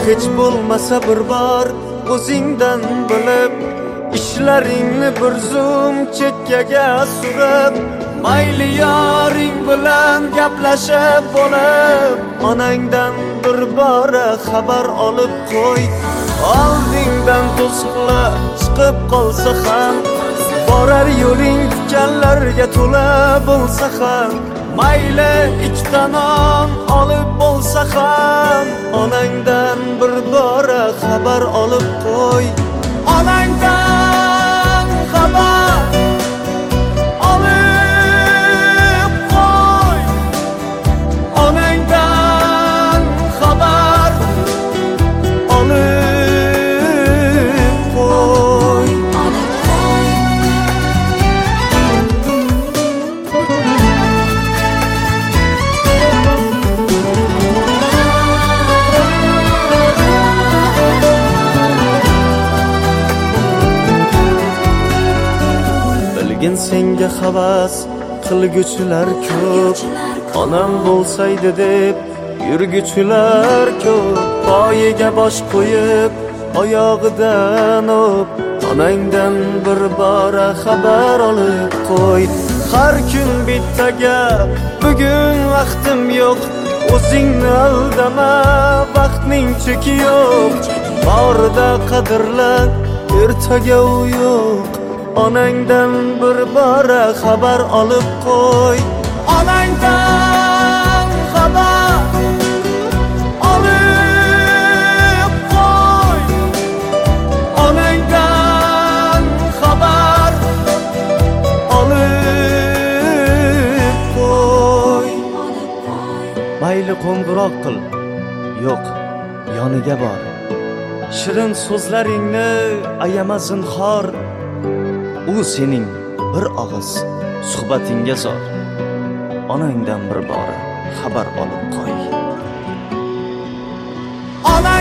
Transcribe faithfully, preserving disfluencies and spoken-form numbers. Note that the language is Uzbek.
hech bo'lmasa bir bor o'zingdan bilib, ishlaringni bir zum chekkaga surib, mayli yoring bilan gaplashib bo'lib, onangdan bir bora xabar olib qo'y. Oldingdan to'siqlar chiqib qolsa ham, borar yo'ling tikanlarga to'la bo'lsa ham, mayli ikkita non olib bo'lsa ham, onangdan bir bora xabar olib qo'y. Onangdan xabar olib qo'y. Onangdan xabar olib qo'y. Bilgin senga havas qilguchilar ko'p, onam bo'lsaydi deb yurguchilar ko'p. Poyiga bosh qo'yib, oyog'idan o'p, onangdan bir bora xabar olib qo'y. Har kun bitta gap, bugun vaqtim yo'q, o'zingni aldama, vaqtning cheki yo'q. Borida qadrla, ertaga u yo'q. Onangdan bir bora xabar olib qo'y. Onangdan xabar olib qo'y. Onangdan xabar olib qo'y. Mayli qo'ng'iroq qil, yo'q, yoniga bor. Shirin so'zlaringni ayama zinhor. U sening bir og'iz suhbatingga zor. Onangdan bir bora xabar olib qo'y.